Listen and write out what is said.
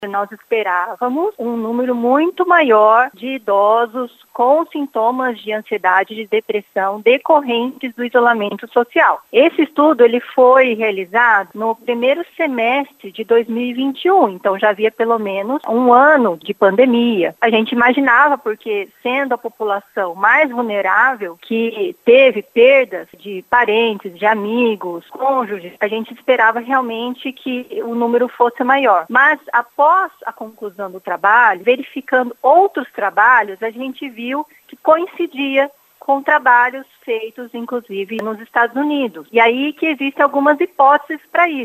Nós esperávamos um número muito maior de idosos com sintomas de ansiedade e de depressão decorrentes do isolamento social. Esse estudo ele foi realizado no primeiro semestre de 2021, então já havia pelo menos um ano de pandemia. A gente imaginava, porque sendo a população mais vulnerável, que teve perdas de parentes, de amigos, cônjuges, a gente esperava realmente que o número fosse maior. Mas após a conclusão do trabalho, verificando outros trabalhos, a gente viu que coincidia com trabalhos feitos, inclusive, nos Estados Unidos. E aí que existem algumas hipóteses para isso.